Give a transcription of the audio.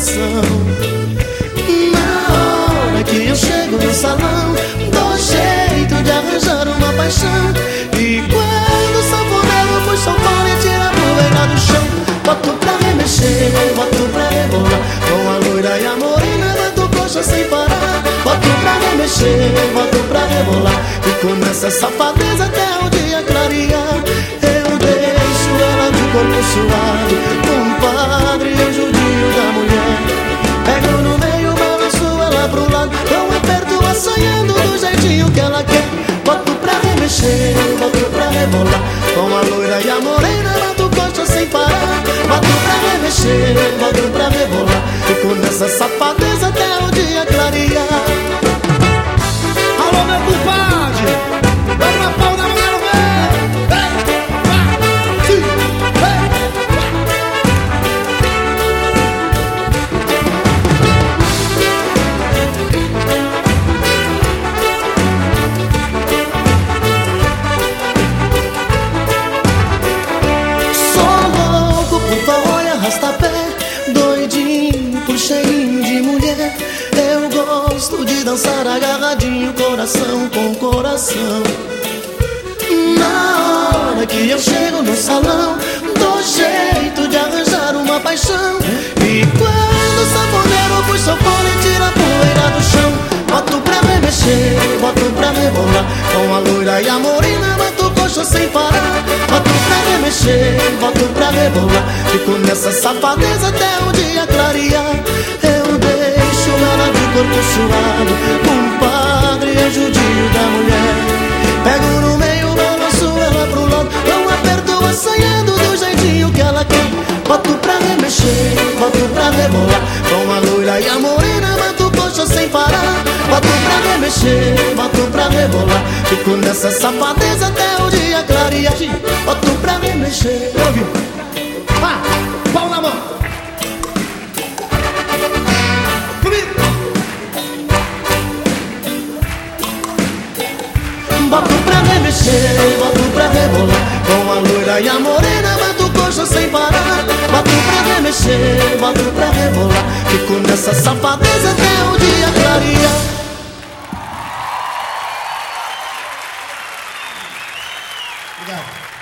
coração. Na hora que eu chego no salão, dou jeito de arranjar uma paixão. E quando o sanfoneiro puxa o fone e tira a poeira do chão, boto pra remexer, boto pra rebolar, com a loira e a morena bato coxa sem parar. Boto pra remexer, boto pra rebolar, fico nessa safadeza até o dia clarear. Eu deixo ela de corpo suado, compadre, o judinho da mulher. Pego no meio, balanço ela pro lado, não aperto a sonhando do jeitinho que ela quer. Boto pra remexer, boto pra rebolar, com a loira e a morena bato coxa sem parar. Boto pra remexer, boto pra rebolar, fico nessa safadeza até o dia clarear. Alô, meu compadre, dá uma pau na mulher, arrasta-pé, doidinho por cheirinho de mulher. Eu gosto de dançar agarradinho, coração com coração. Na hora que eu chego no salão, dou jeito de arranjar uma paixão. E quando o sanfoneiro puxa o fone e tira a poeira do chão, boto pra remexer, boto pra rebolar, com a loira e a morena bato coxa sem parar. Boto pra remexer, boto pra rebolar, fico nessa safadeza até o dia clarear. Eu deixo ela de corpo suado, compadre, anjudinho da mulher. Pego no meio, balanço ela pro lado, não aperto assanhando do jeitinho que ela quer. Boto pra remexer, boto pra rebolar, com a loira e a morena bato coxa sem parar. Boto pra remexer, boto pra rebolar, fico nessa safadeza até o dia clarear. Boto pra remexer. ouviu? Pau na mão. Boto pra remexer, boto pra rebolar, com a loira e a morena bato coxa sem parar. Boto pra remexer, boto pra rebolar, fico nessa safadeza até o dia clarear. Obrigado.